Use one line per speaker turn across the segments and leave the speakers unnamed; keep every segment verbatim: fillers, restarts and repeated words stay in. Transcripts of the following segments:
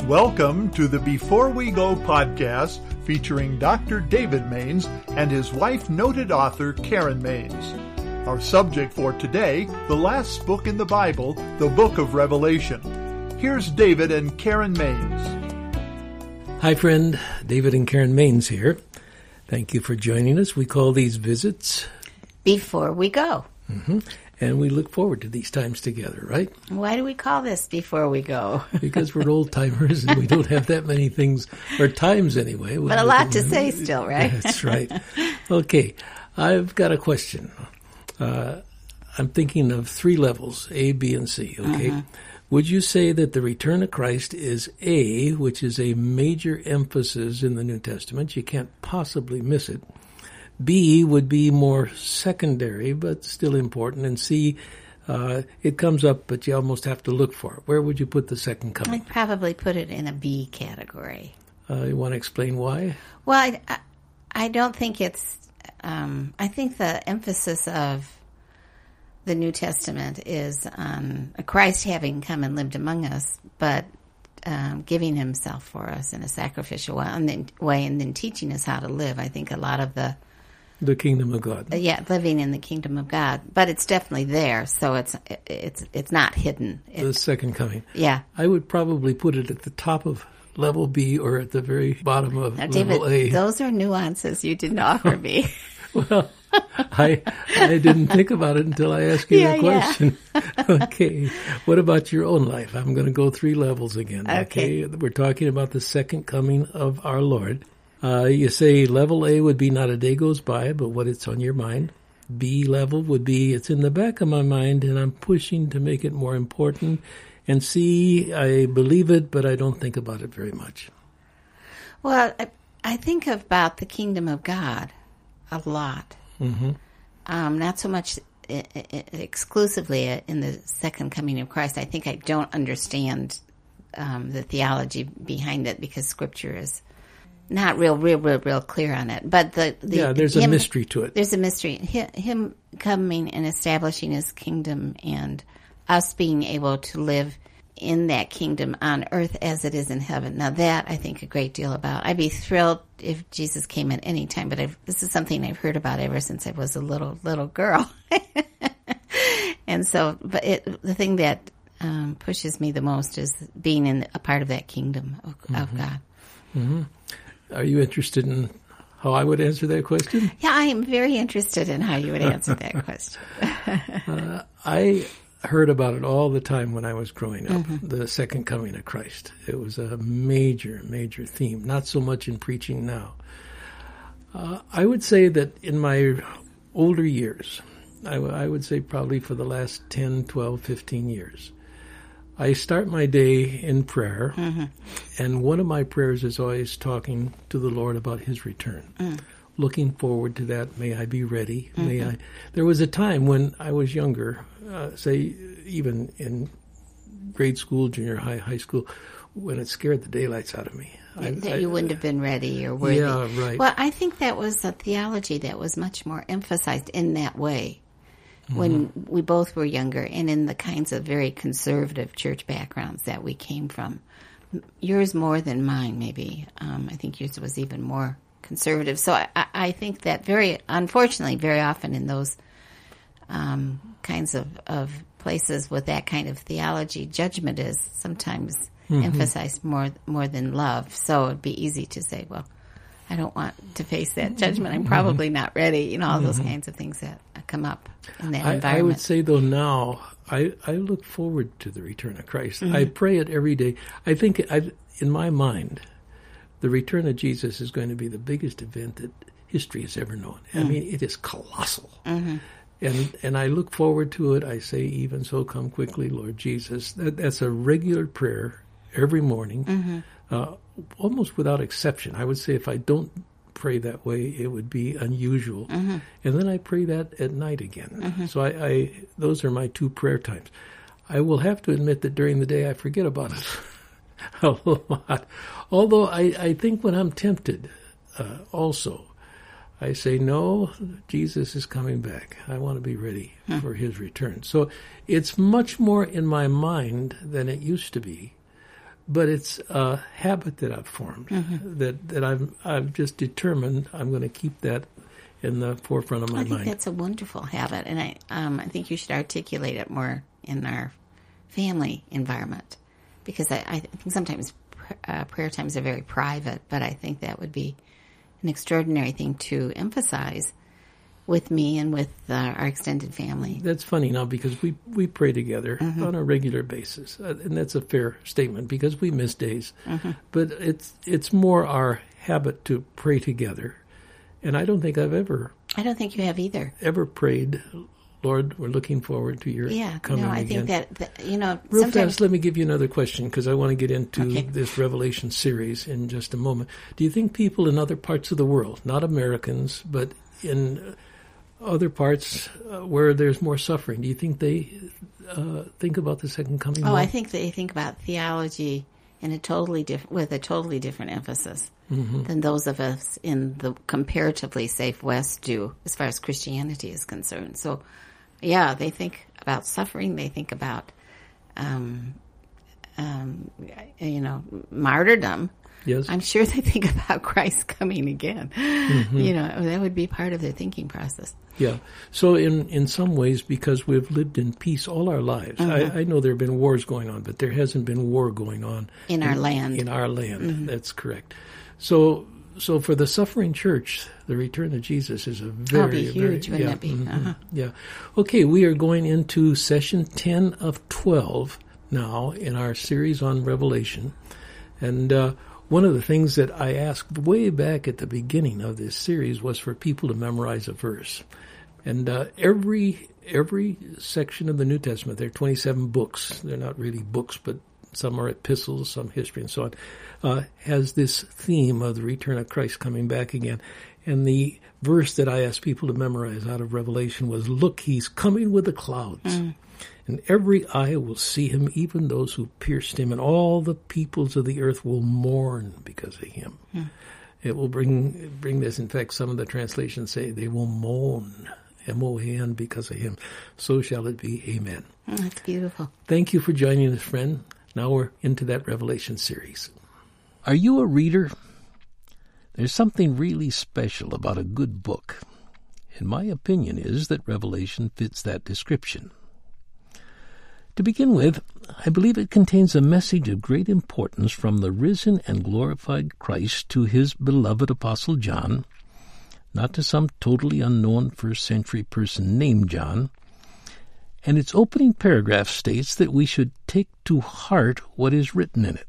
Welcome to the Before We Go podcast featuring Doctor David Maines and his wife, noted author Karen Maines. Our subject for today, the last book in the Bible, the book of Revelation. Here's David and Karen Maines.
Hi friend, David and Karen Maines here. Thank you for joining us. We call these visits
Before We Go.
Mm-hmm. And we look forward to these times together, right?
Why do we call this Before We Go?
Because we're old timers and we don't have that many things, or times anyway.
But a lot to say still, right?
That's right. Okay, I've got a question. Uh, I'm thinking of three levels, A, B, and C, okay? Mm-hmm. Would you say that the return of Christ is A, which is a major emphasis in the New Testament? You can't possibly miss it. B would be more secondary, but still important. And C, uh, it comes up, but you almost have to look for it. Where would you put the second coming?
I'd probably put it in a B category.
Uh, you want to explain why?
Well, I, I, I don't think it's, um, I think the emphasis of the New Testament is on Christ having come and lived among us, but um, giving himself for us in a sacrificial way and, then, way, and then teaching us how to live. I think a lot of the
The kingdom of God.
Uh, yeah, living in the kingdom of God, but it's definitely there, so it's it's it's not hidden. It,
the second coming.
Yeah,
I would probably put it at the top of level B or at the very bottom of
now,
level
David,
A.
Those are nuances you didn't offer me.
Well, I I didn't think about it until I asked you
yeah,
the question. Yeah. Okay, what about your own life? I'm going to go three levels again.
Okay.
okay? We're talking about the second coming of our Lord. Uh, you say level A would be not a day goes by, but what it's on your mind. B level would be it's in the back of my mind and I'm pushing to make it more important. And C, I believe it, but I don't think about it very much.
Well, I, I think about the kingdom of God a lot.
Mm-hmm.
Um, not so much I- I- exclusively in the second coming of Christ. I think I don't understand um, the theology behind it because Scripture is not real, real, real, real clear on it. But the, the
yeah, there's
him,
a mystery to it.
There's a mystery. Him, him coming and establishing his kingdom and us being able to live in that kingdom on earth as it is in heaven. Now that I think a great deal about. I'd be thrilled if Jesus came at any time, but I've, this is something I've heard about ever since I was a little, little girl. And so, but it, the thing that um, pushes me the most is being in a part of that kingdom of, mm-hmm. of God.
Mm-hmm. Are you interested in how I would answer that question?
Yeah, I am very interested in how you would answer that question.
uh, I heard about it all the time when I was growing up, mm-hmm. the second coming of Christ. It was a major, major theme, not so much in preaching now. Uh, I would say that in my older years, I, w- I would say probably for the last ten, twelve, fifteen years, I start my day in prayer, mm-hmm. and one of my prayers is always talking to the Lord about his return. Mm. Looking forward to that. May I be ready. Mm-hmm. May I. There was a time when I was younger, uh, say even in grade school, junior high, high school, when it scared the daylights out of me.
I, that
I,
you wouldn't have been ready or worthy.
Yeah, right.
Well, I think that was a theology that was much more emphasized in that way mm-hmm. when we both were younger and in the kinds of very conservative church backgrounds that we came from. Yours more than mine, maybe. Um, I think yours was even more conservative. So I, I think that very, unfortunately, very often in those um, kinds of, of places with that kind of theology, judgment is sometimes mm-hmm. emphasized more more than love. So it'd be easy to say, well, I don't want to face that judgment. I'm probably mm-hmm. not ready. You know, all mm-hmm. those kinds of things that come up in that
I,
environment.
I would say, though, now I, I look forward to the return of Christ. Mm-hmm. I pray it every day. I think I, in my mind, the return of Jesus is going to be the biggest event that history has ever known. Mm-hmm. I mean, it is colossal. Mm-hmm. And and I look forward to it. I say, even so, come quickly, Lord Jesus. That, that's a regular prayer every morning, mm-hmm. uh, almost without exception. I would say if I don't pray that way, it would be unusual. Mm-hmm. And then I pray that at night again. Mm-hmm. So I, I those are my two prayer times. I will have to admit that during the day I forget about it a lot. Although I, I think when I'm tempted uh, also, I say, no, Jesus is coming back. I want to be ready hmm. for his return. So it's much more in my mind than it used to be. but it's a habit that I've formed, mm-hmm. that, that I've, I've just determined I'm going to keep that in the forefront of my
mind. I think
mind.
that's a wonderful habit, and I, um, I think you should articulate it more in our family environment, because I, I think sometimes uh, prayer times are very private, but I think that would be an extraordinary thing to emphasize with me and with uh, our extended family.
That's funny now, because we, we pray together mm-hmm. on a regular basis, uh, and that's a fair statement because we miss days. Mm-hmm. But it's it's more our habit to pray together, and I don't think I've ever.
I don't think you have either.
Ever prayed, Lord, we're looking forward to your
yeah,
coming
no, I
again.
think that, that you know.
Real
sometimes...
fast, let me give you another question, because I want to get into
okay.
this Revelation series in just a moment. Do you think people in other parts of the world, not Americans, but in other parts uh, where there's more suffering, do you think they uh, think about the second coming?
Oh,
more?
I think they think about theology in a totally different, with a totally different emphasis mm-hmm. than those of us in the comparatively safe West do, as far as Christianity is concerned. So, yeah, they think about suffering. They think about, um, um, you know, martyrdom.
Yes.
I'm sure they think about Christ coming again. Mm-hmm. You know, that would be part of their thinking process.
Yeah. So in, in some ways, because we've lived in peace all our lives, mm-hmm. I, I know there have been wars going on, but there hasn't been war going on.
In, in our land.
In our land. Mm-hmm. That's correct. So so for the suffering church, the return of Jesus is a very,
oh, be huge,
very,
wouldn't
yeah,
it be?
Mm-hmm,
uh-huh.
Yeah. Okay, we are going into session ten of twelve now in our series on Revelation. And uh one of the things that I asked way back at the beginning of this series was for people to memorize a verse. And uh, every every section of the New Testament, there are twenty-seven books. They're not really books, but some are epistles, some history, and so on, uh, has this theme of the return of Christ coming back again. And the verse that I asked people to memorize out of Revelation was, "Look, he's coming with the clouds. Mm. And every eye will see him, even those who pierced him, and all the peoples of the earth will mourn because of him." Hmm. It will bring bring this. In fact, some of the translations say they will moan, M O A N, because of him. So shall it be. Amen.
Oh, that's beautiful.
Thank you for joining us, friend. Now we're into that Revelation series. Are you a reader? There's something really special about a good book. And my opinion is that Revelation fits that description. To begin with, I believe it contains a message of great importance from the risen and glorified Christ to his beloved Apostle John, not to some totally unknown first-century person named John, and its opening paragraph states that we should take to heart what is written in it.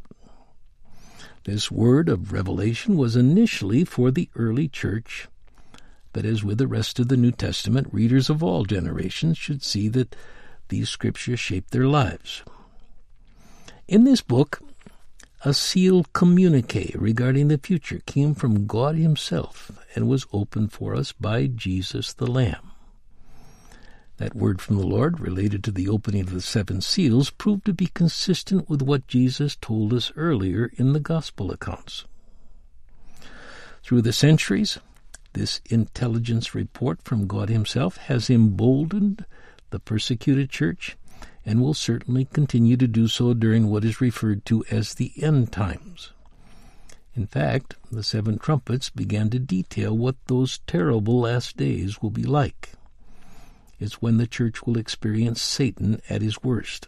This word of revelation was initially for the early church, but as with the rest of the New Testament, readers of all generations should see that these scriptures shape their lives. In this book, a sealed communique regarding the future came from God himself and was opened for us by Jesus the Lamb. That word from the Lord, related to the opening of the seven seals, proved to be consistent with what Jesus told us earlier in the Gospel accounts. Through the centuries, this intelligence report from God himself has emboldened the persecuted church, and will certainly continue to do so during what is referred to as the end times. In fact, the seven trumpets began to detail what those terrible last days will be like. It's when the church will experience Satan at his worst.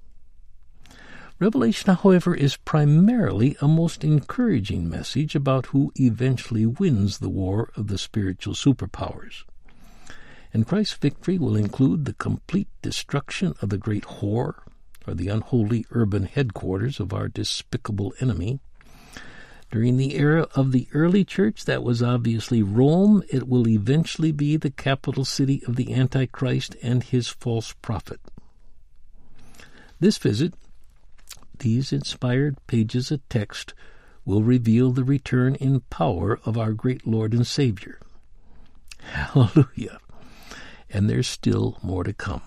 Revelation, however, is primarily a most encouraging message about who eventually wins the war of the spiritual superpowers. And Christ's victory will include the complete destruction of the great whore, or the unholy urban headquarters of our despicable enemy. During the era of the early church, that was obviously Rome. It will eventually be the capital city of the Antichrist and his false prophet. This visit, these inspired pages of text, will reveal the return in power of our great Lord and Savior. Hallelujah. And there's still more to come.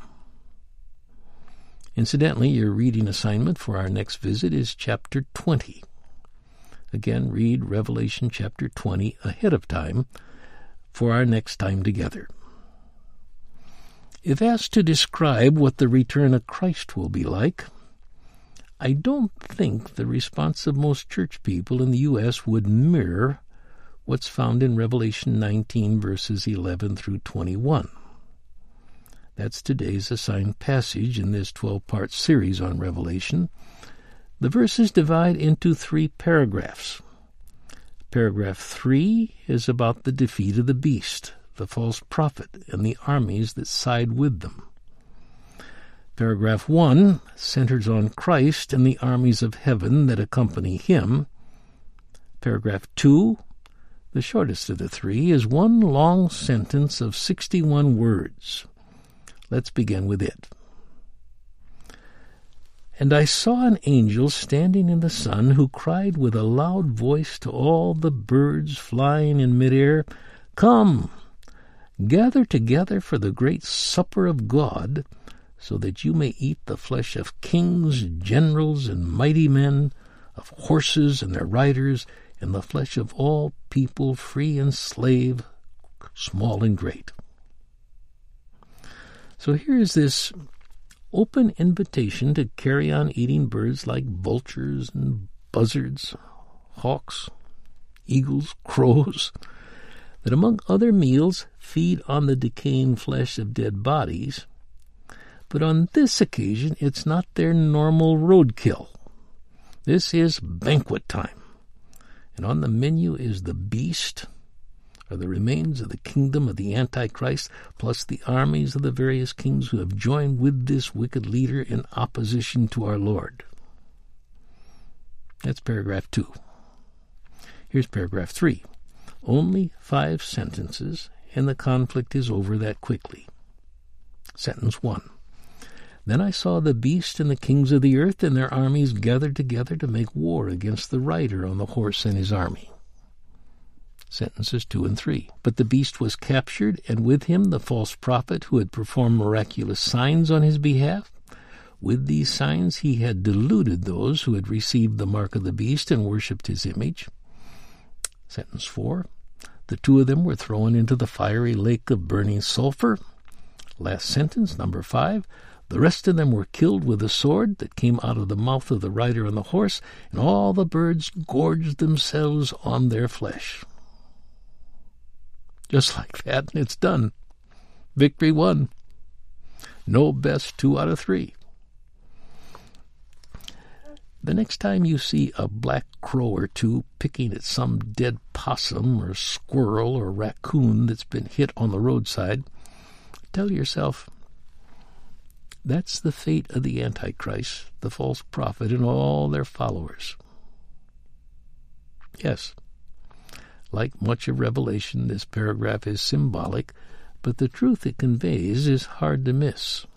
Incidentally, your reading assignment for our next visit is chapter twenty. Again, read Revelation chapter twenty ahead of time for our next time together. If asked to describe what the return of Christ will be like, I don't think the response of most church people in the U S would mirror what's found in Revelation nineteen, verses eleven through twenty-one. That's today's assigned passage in this twelve-part series on Revelation. The verses divide into three paragraphs. Paragraph three is about the defeat of the beast, the false prophet, and the armies that side with them. Paragraph one centers on Christ and the armies of heaven that accompany him. Paragraph two, the shortest of the three, is one long sentence of sixty-one words. Let's begin with it. And I saw an angel standing in the sun who cried with a loud voice to all the birds flying in midair, "Come, gather together for the great supper of God, so that you may eat the flesh of kings, generals, and mighty men, of horses and their riders, and the flesh of all people, free and slave, small and great." So here is this open invitation to carry on eating birds like vultures and buzzards, hawks, eagles, crows, that among other meals feed on the decaying flesh of dead bodies. But on this occasion, it's not their normal roadkill. This is banquet time. And on the menu is the beast, or the remains of the kingdom of the Antichrist, plus the armies of the various kings who have joined with this wicked leader in opposition to our Lord. That's paragraph two. Here's paragraph three. Only five sentences, and the conflict is over that quickly. Sentence one. Then I saw the beast and the kings of the earth and their armies gathered together to make war against the rider on the horse and his army. Sentences two and three. But the beast was captured, and with him the false prophet who had performed miraculous signs on his behalf. With these signs he had deluded those who had received the mark of the beast and worshipped his image. Sentence four. The two of them were thrown into the fiery lake of burning sulfur. Last sentence, number five. The rest of them were killed with a sword that came out of the mouth of the rider on the horse, and all the birds gorged themselves on their flesh. Just like that, it's done. Victory won. No best two out of three. The next time you see a black crow or two picking at some dead possum or squirrel or raccoon that's been hit on the roadside, tell yourself, that's the fate of the Antichrist, the false prophet, and all their followers. Yes, like much of Revelation, this paragraph is symbolic, but the truth it conveys is hard to miss.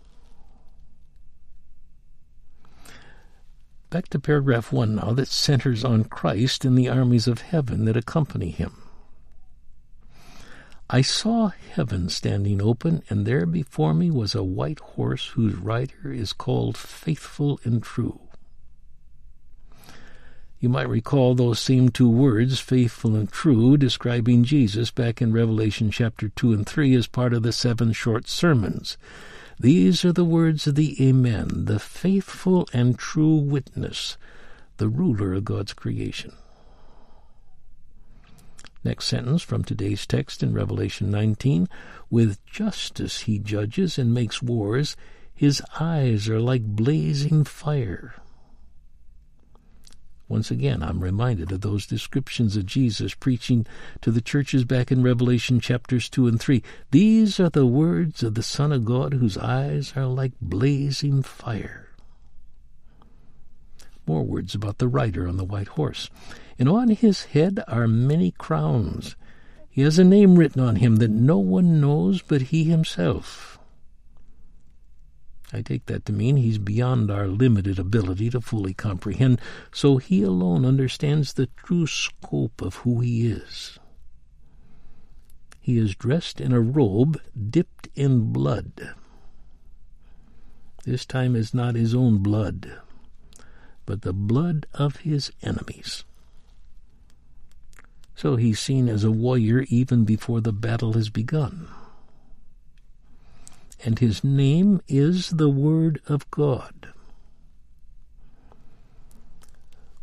Back to paragraph one now, that centers on Christ and the armies of heaven that accompany him. I saw heaven standing open, and there before me was a white horse whose rider is called Faithful and True. You might recall those same two words, faithful and true, describing Jesus back in Revelation chapter two and three as part of the seven short sermons. These are the words of the Amen, the faithful and true witness, the ruler of God's creation. Next sentence from today's text in Revelation nineteen, with justice he judges and makes wars. His eyes are like blazing fire. Once again, I'm reminded of those descriptions of Jesus preaching to the churches back in Revelation chapters two and three. These are the words of the Son of God, whose eyes are like blazing fire. More words about the rider on the white horse. And on his head are many crowns. He has a name written on him that no one knows but he himself. I take that to mean he's beyond our limited ability to fully comprehend, so he alone understands the true scope of who he is. He is dressed in a robe dipped in blood. This time is not his own blood, but the blood of his enemies. So he's seen as a warrior even before the battle has begun. And his name is the Word of God.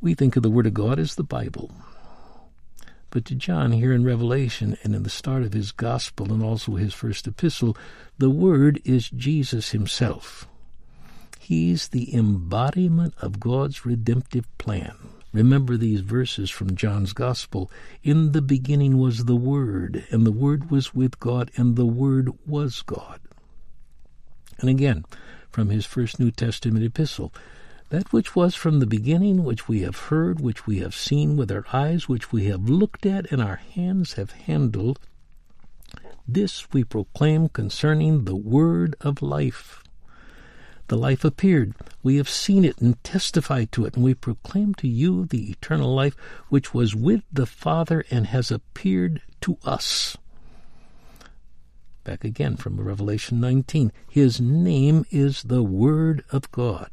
We think of the Word of God as the Bible. But to John, here in Revelation and in the start of his gospel and also his first epistle, the Word is Jesus himself. He's the embodiment of God's redemptive plan. Remember these verses from John's Gospel. In the beginning was the Word, and the Word was with God, and the Word was God. And again, from his first New Testament epistle, that which was from the beginning, which we have heard, which we have seen with our eyes, which we have looked at, and our hands have handled, this we proclaim concerning the Word of life. The life appeared. We have seen it and testified to it, and we proclaim to you the eternal life which was with the Father and has appeared to us. Back again from Revelation nineteen. His name is the Word of God.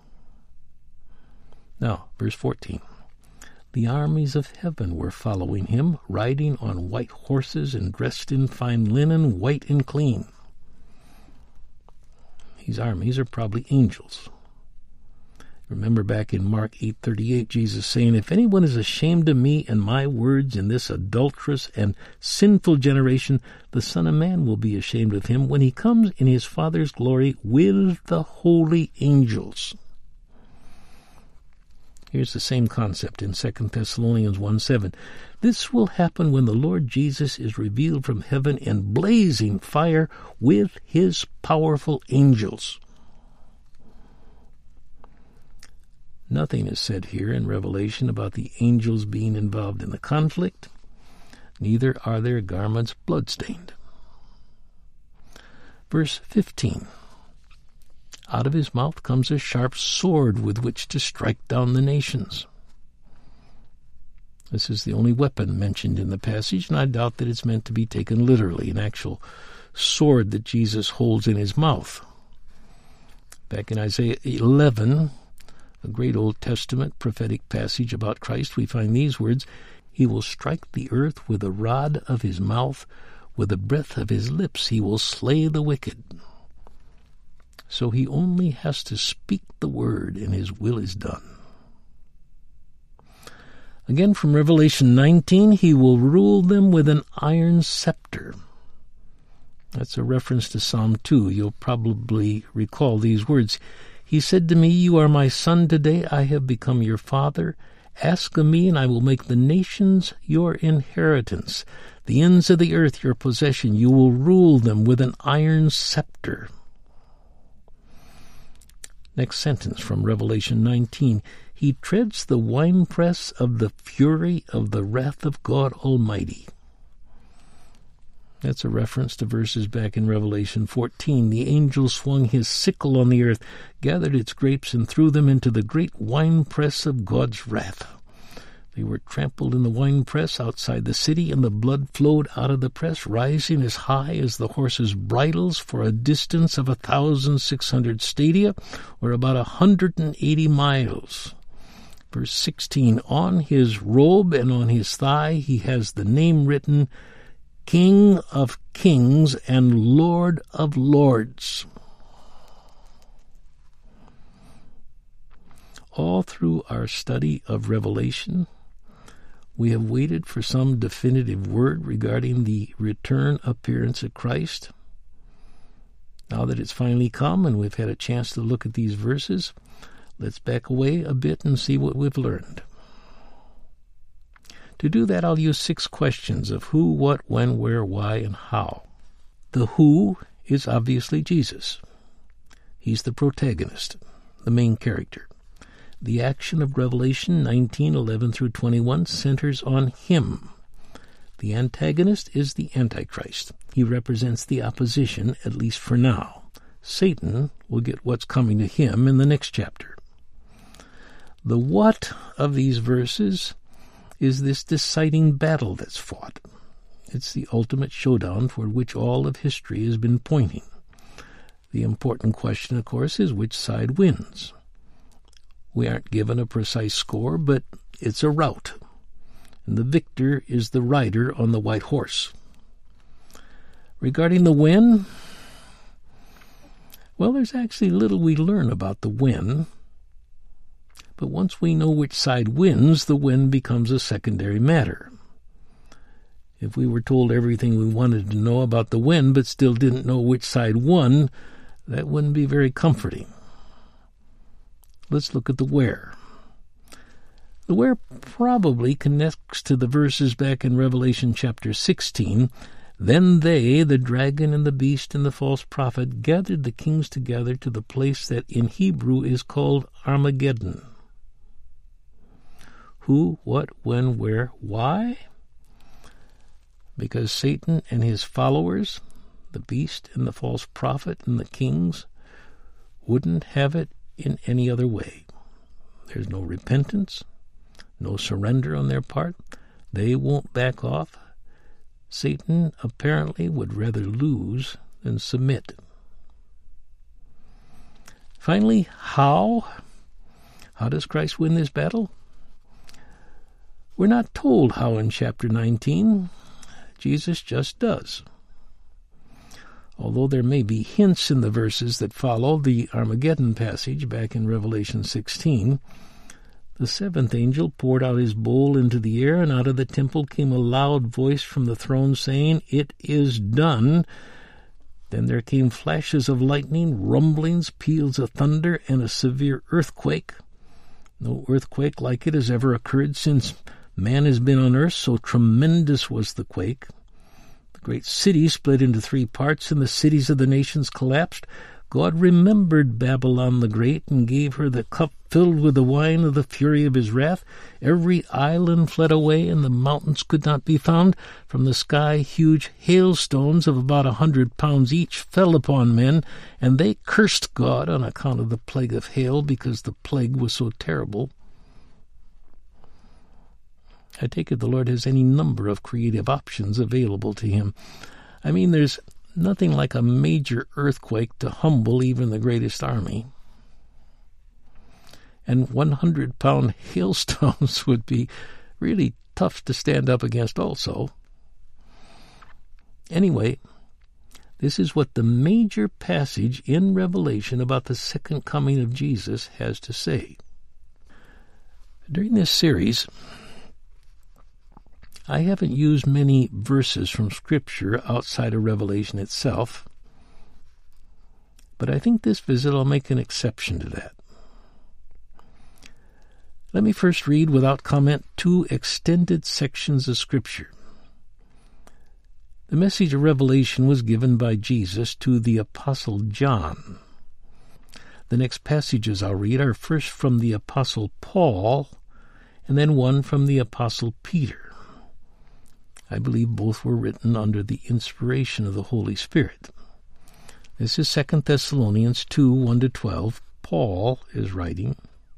Now, verse fourteen. The armies of heaven were following him, riding on white horses and dressed in fine linen, white and clean. These armies are probably angels. Remember back in Mark eight thirty-eight, Jesus saying, If anyone is ashamed of me and my words in this adulterous and sinful generation, the Son of Man will be ashamed of him when he comes in his Father's glory with the holy angels. Here's the same concept in Second Thessalonians one seven. This will happen when the Lord Jesus is revealed from heaven in blazing fire with his powerful angels. Nothing is said here in Revelation about the angels being involved in the conflict. Neither are their garments bloodstained. Verse fifteen. Out of his mouth comes a sharp sword with which to strike down the nations. This is the only weapon mentioned in the passage, and I doubt that it's meant to be taken literally, an actual sword that Jesus holds in his mouth. Back in Isaiah eleven, a great Old Testament prophetic passage about Christ, we find these words, He will strike the earth with the rod of his mouth, with the breath of his lips he will slay the wicked. So he only has to speak the word, and his will is done. Again from Revelation nineteen, he will rule them with an iron scepter. That's a reference to Psalm two. You'll probably recall these words. He said to me, You are my son today. I have become your father. Ask of me, and I will make the nations your inheritance, the ends of the earth your possession. You will rule them with an iron scepter. Next sentence from Revelation nineteen. He treads the winepress of the fury of the wrath of God Almighty. That's a reference to verses back in Revelation fourteen. The angel swung his sickle on the earth, gathered its grapes, and threw them into the great winepress of God's wrath. They were trampled in the winepress outside the city, and the blood flowed out of the press, rising as high as the horses' bridles for a distance of a thousand six hundred stadia, or about a hundred and eighty miles. Verse sixteen, on his robe and on his thigh he has the name written, King of Kings and Lord of Lords. All through our study of Revelation, we have waited for some definitive word regarding the return appearance of Christ. Now that it's finally come and we've had a chance to look at these verses, let's back away a bit and see what we've learned. To do that, I'll use six questions of who, what, when, where, why, and how. The who is obviously Jesus. He's the protagonist, the main character. The action of Revelation nineteen eleven through twenty-one centers on him. The antagonist is the Antichrist. He represents the opposition, at least for now. Satan will get what's coming to him in the next chapter. The what of these verses is this deciding battle that's fought. It's the ultimate showdown toward which all of history has been pointing. The important question, of course, is which side wins. We aren't given a precise score, but it's a rout, and the victor is the rider on the white horse. Regarding the when, well, there's actually little we learn about the when, But once we know which side wins, the win becomes a secondary matter. If we were told everything we wanted to know about the win but still didn't know which side won, that wouldn't be very comforting. Let's look at the where. The where probably connects to the verses back in Revelation chapter sixteen. Then they, the dragon and the beast and the false prophet, gathered the kings together to the place that in Hebrew is called Armageddon. Who, what, when, where, why? Because Satan and his followers, the beast and the false prophet and the kings, wouldn't have it in any other way. There's no repentance, no surrender on their part. They won't back off. Satan apparently would rather lose than submit. Finally, how? How does Christ win this battle? We're not told how in chapter nineteen. Jesus just does. Although there may be hints in the verses that follow the Armageddon passage back in Revelation sixteen, the seventh angel poured out his bowl into the air, and out of the temple came a loud voice from the throne saying, "It is done." Then there came flashes of lightning, rumblings, peals of thunder, and a severe earthquake. No earthquake like it has ever occurred since man has been on earth, so tremendous was the quake. The great city split into three parts, and the cities of the nations collapsed. God remembered Babylon the Great and gave her the cup filled with the wine of the fury of his wrath. Every island fled away, and the mountains could not be found. From the sky huge hailstones of about a hundred pounds each fell upon men, and they cursed God on account of the plague of hail, because the plague was so terrible. I take it the Lord has any number of creative options available to him. I mean, there's nothing like a major earthquake to humble even the greatest army. And one hundred pound hailstones would be really tough to stand up against also. Anyway, this is what the major passage in Revelation about the second coming of Jesus has to say. During this series, I haven't used many verses from Scripture outside of Revelation itself, but I think this visit I'll make an exception to that. Let me first read, without comment, two extended sections of Scripture. The message of Revelation was given by Jesus to the Apostle John. The next passages I'll read are first from the Apostle Paul, and then one from the Apostle Peter. I believe both were written under the inspiration of the Holy Spirit. This is Second Thessalonians two, one to twelve. Paul is writing,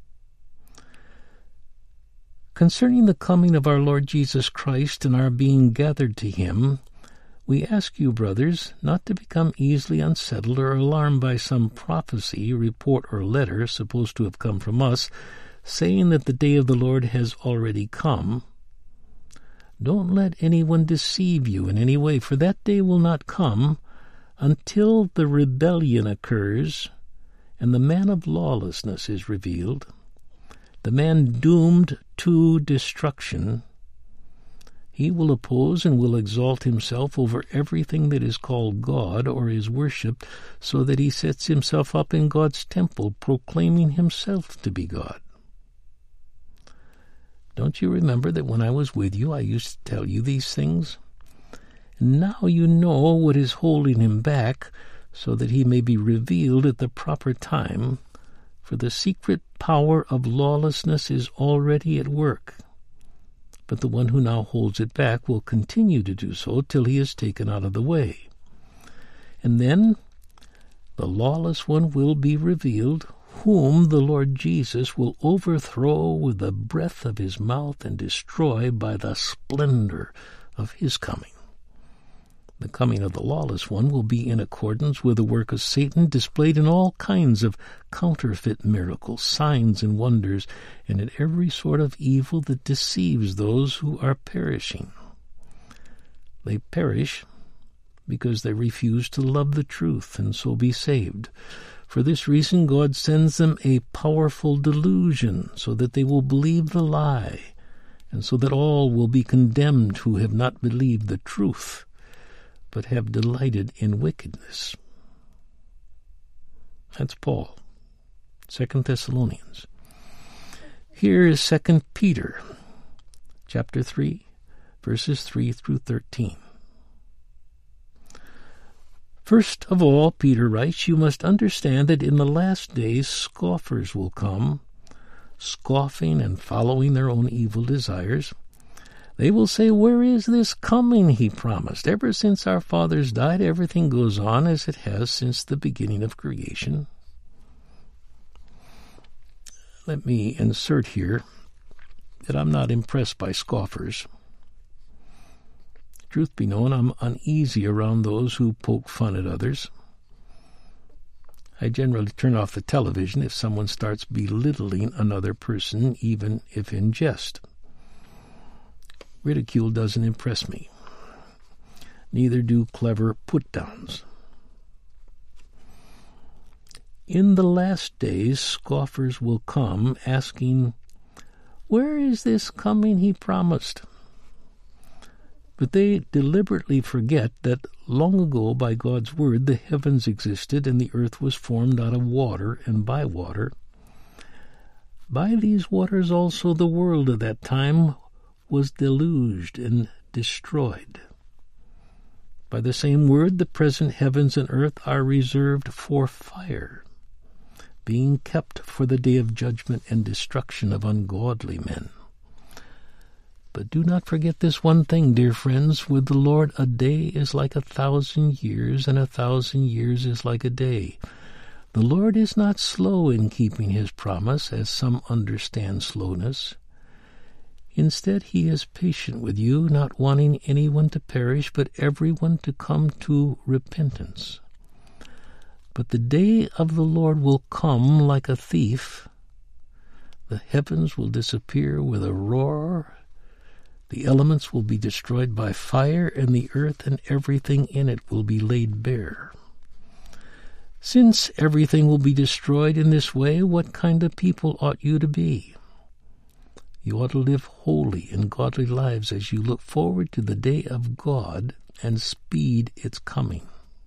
"Concerning the coming of our Lord Jesus Christ and our being gathered to him, we ask you, brothers, not to become easily unsettled or alarmed by some prophecy, report, or letter supposed to have come from us, saying that the day of the Lord has already come. Don't let anyone deceive you in any way, for that day will not come until the rebellion occurs and the man of lawlessness is revealed, the man doomed to destruction. He will oppose and will exalt himself over everything that is called God or is worshipped, so that he sets himself up in God's temple, proclaiming himself to be God. Don't you remember that when I was with you I used to tell you these things? And now you know what is holding him back, so that he may be revealed at the proper time, for the secret power of lawlessness is already at work. But the one who now holds it back will continue to do so till he is taken out of the way. And then the lawless one will be revealed, whom the Lord Jesus will overthrow with the breath of his mouth and destroy by the splendor of his coming. The coming of the lawless one will be in accordance with the work of Satan, displayed in all kinds of counterfeit miracles, signs, and wonders, and in every sort of evil that deceives those who are perishing. They perish because they refuse to love the truth and so be saved.
For this reason God sends them a powerful delusion, so that they will believe the lie, and so that all will be condemned who have not believed the truth, but have delighted in wickedness. That's Paul, Second Thessalonians. Here is Second Peter, chapter three, verses three through thirteen. First of all, Peter writes, you must understand that in the last days scoffers will come, scoffing and following their own evil desires. They will say, where is this coming he promised? Ever since our fathers died, everything goes on as it has since the beginning of creation. Let me insert here that I'm not impressed by scoffers. Truth be known, I'm uneasy around those who poke fun at others. I generally turn off the television if someone starts belittling another person, even if in jest. Ridicule doesn't impress me. Neither do clever put-downs. In the last days, scoffers will come, asking, where is this coming he promised? But they deliberately forget that long ago, by God's word, the heavens existed and the earth was formed out of water and by water. By these waters also the world at that time was deluged and destroyed. By the same word, the present heavens and earth are reserved for fire, being kept for the day of judgment and destruction of ungodly men. But do not forget this one thing, dear friends. With the Lord a day is like a thousand years, and a thousand years is like a day. The Lord is not slow in keeping his promise, as some understand slowness. Instead, he is patient with you, not wanting anyone to perish, but everyone to come to repentance. But the day of the Lord will come like a thief. The heavens will disappear with a roar. The elements will be destroyed by fire, and the earth and everything in it will be laid bare. Since everything will be destroyed in this way, what kind of people ought you to be? You ought to live holy and godly lives as you look forward to the day of God and speed its coming.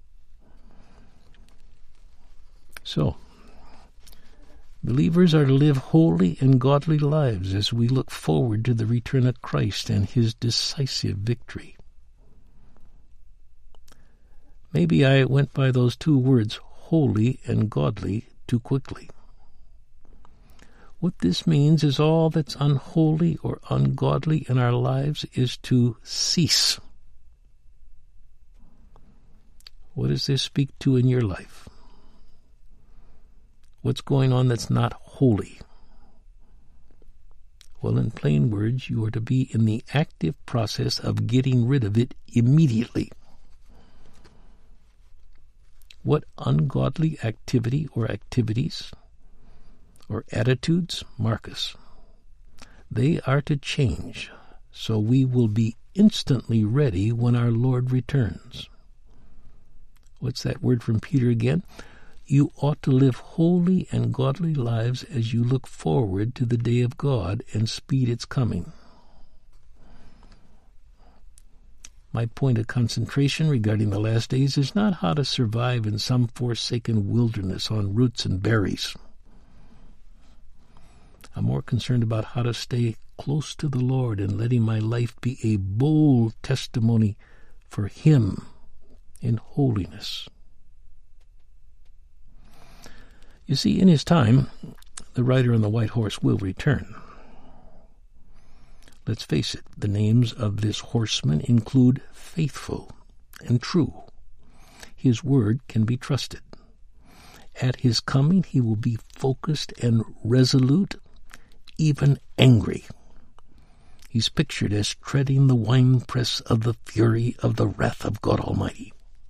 So, believers are to live holy and godly lives as we look forward to the return of Christ and his decisive victory. Maybe I went by those two words, holy and godly, too quickly. What this means is all that's unholy or ungodly in our lives is to cease. What does this speak to in your life? What's going on that's not holy? Well, in plain words, you are to be in the active process of getting rid of it immediately. What ungodly activity or activities or attitudes? Marcus. They are to change, so we will be instantly ready when our Lord returns. What's that word from Peter again? You ought to live holy and godly lives as you look forward to the day of God and speed its coming. My point of concentration regarding the last days is not how to survive in some forsaken wilderness on roots and berries. I'm more concerned about how to stay close to the Lord and letting my life be a bold testimony for him in holiness. You see, in his time, the rider on the white horse will return. Let's face it, the names of this horseman include faithful and true. His word can be trusted. At his coming, he will be focused and resolute, even angry. He's pictured as treading the winepress of the fury of the wrath of God Almighty.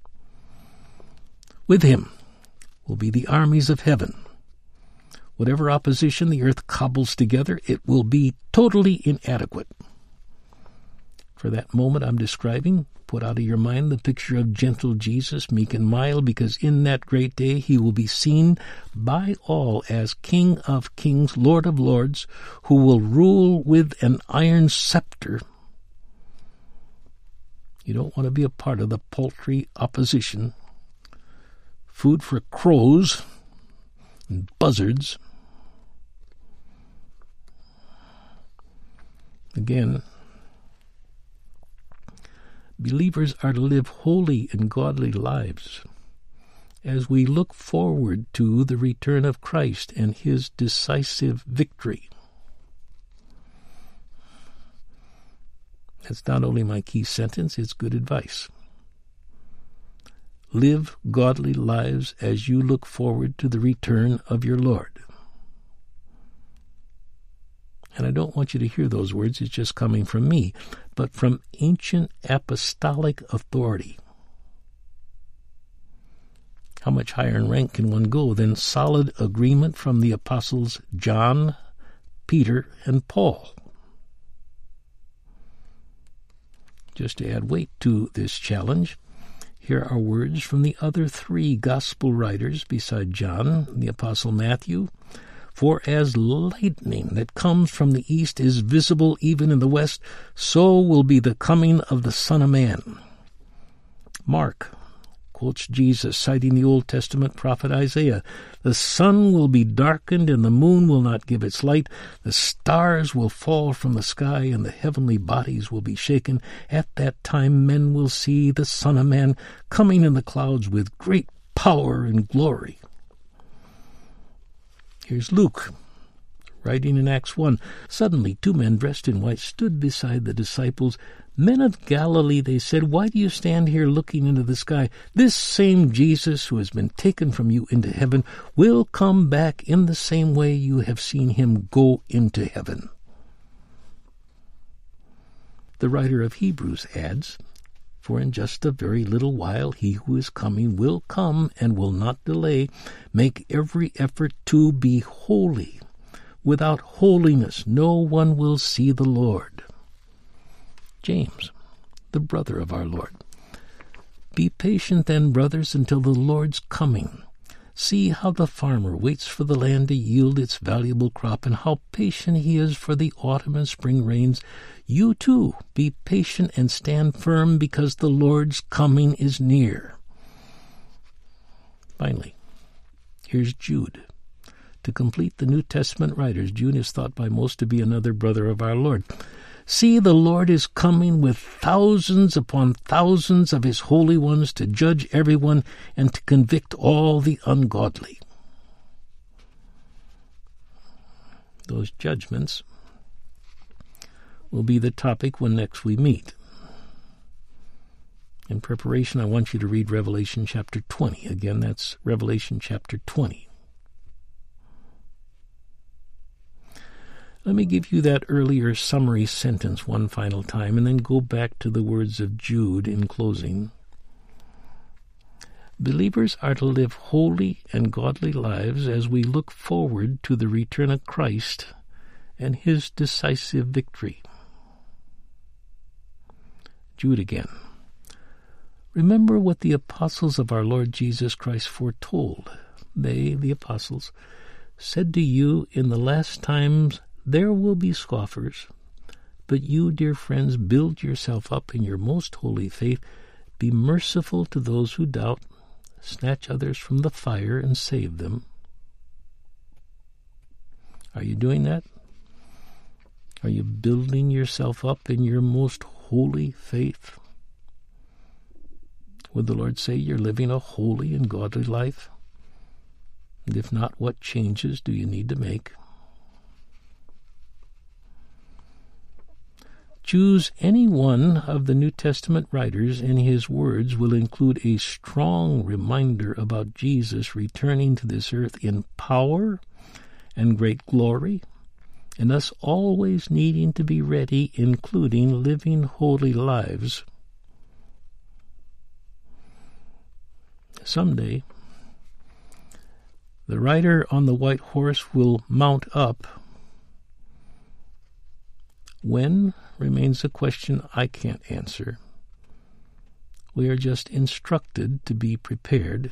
With him will be the armies of heaven. Whatever opposition the earth cobbles together, it will be totally inadequate. For that moment I'm describing, put out of your mind the picture of gentle Jesus, meek and mild, because in that great day he will be seen by all as King of kings, Lord of lords, who will rule with an iron scepter. You don't want to be a part of the paltry opposition. Food for crows and buzzards. Again, believers are to live holy and godly lives as we look forward to the return of Christ and his decisive victory. That's not only my key sentence, it's good advice. Live godly lives as you look forward to the return of your Lord. And I don't want you to hear those words, it's just coming from me, but from ancient apostolic authority. How much higher in rank can one go than solid agreement from the apostles John, Peter, and Paul? Just to add weight to this challenge, here are words from the other three gospel writers beside John, the apostle Matthew. For as lightning that comes from the east is visible even in the west, so will be the coming of the Son of Man. Mark quotes Jesus, citing the Old Testament prophet Isaiah. The sun will be darkened and the moon will not give its light. The stars will fall from the sky and the heavenly bodies will be shaken. At that time men will see the Son of Man coming in the clouds with great power and glory. Here's Luke, writing in Acts one. Suddenly two men dressed in white stood beside the disciples. Men of Galilee, they said, why do you stand here looking into the sky? This same Jesus who has been taken from you into heaven will come back in the same way you have seen him go into heaven. The writer of Hebrews adds, for in just a very little while he who is coming will come and will not delay. Make every effort to be holy. Without holiness no one will see the Lord. James, the brother of our Lord. Be patient then, brothers, until the Lord's coming. See how the farmer waits for the land to yield its valuable crop, and how patient he is for the autumn and spring rains. You too be patient and stand firm, because the Lord's coming is near. Finally, here's Jude. To complete the New Testament writers, Jude is thought by most to be another brother of our Lord. See, the Lord is coming with thousands upon thousands of his holy ones to judge everyone and to convict all the ungodly. Those judgments will be the topic when next we meet. In preparation, I want you to read Revelation chapter twenty. Again, that's Revelation chapter twenty. Let me give you that earlier summary sentence one final time and then go back to the words of Jude in closing. Believers are to live holy and godly lives as we look forward to the return of Christ and his decisive victory. Jude again. Remember what the apostles of our Lord Jesus Christ foretold. They, the apostles, said to you in the last times, there will be scoffers, but you, dear friends, build yourself up in your most holy faith. Be merciful to those who doubt. Snatch others from the fire and save them. Are you doing that? Are you building yourself up in your most holy faith? Would the Lord say you're living a holy and godly life? And if not, what changes do you need to make? Choose any one of the New Testament writers, and his words will include a strong reminder about Jesus returning to this earth in power and great glory, and us always needing to be ready, including living holy lives. Someday, the rider on the white horse will mount up. When? remains a question I can't answer. We are just instructed to be prepared.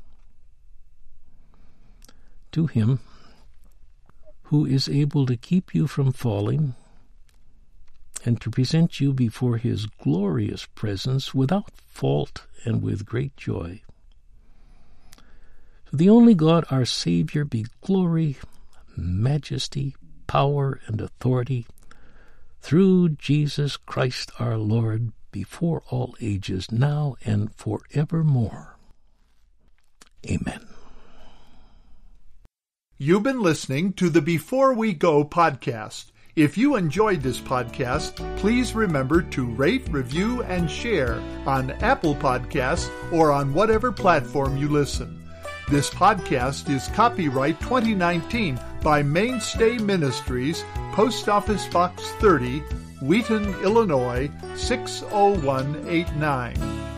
To him who is able to keep you from falling and to present you before his glorious presence without fault and with great joy. To the only God, our Savior, be glory, majesty, power, and authority through Jesus Christ our Lord, before all ages, now and forevermore. Amen.
You've been listening to the Before We Go podcast. If you enjoyed this podcast, please remember to rate, review, and share on Apple Podcasts or on whatever platform you listen. This podcast is copyright twenty nineteen by Mainstay Ministries, Post Office Box thirty, Wheaton, Illinois, six oh one eight nine.